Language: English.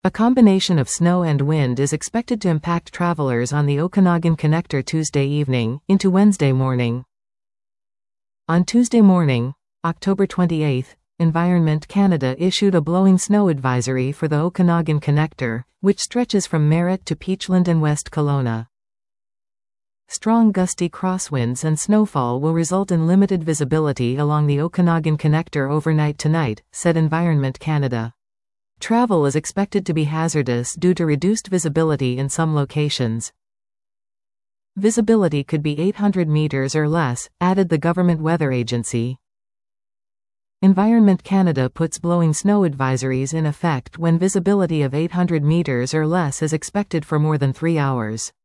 A combination of snow and wind is expected to impact travelers on the Okanagan Connector Tuesday evening, into Wednesday morning. On Tuesday morning, October 28, Environment Canada issued a blowing snow advisory for the Okanagan Connector, which stretches from Merritt to Peachland and West Kelowna. Strong gusty crosswinds and snowfall will result in limited visibility along the Okanagan Connector overnight tonight, said Environment Canada. Travel is expected to be hazardous due to reduced visibility in some locations. Visibility could be 800 meters or less, added the Government Weather Agency. Environment Canada puts blowing snow advisories in effect when visibility of 800 meters or less is expected for more than 3 hours.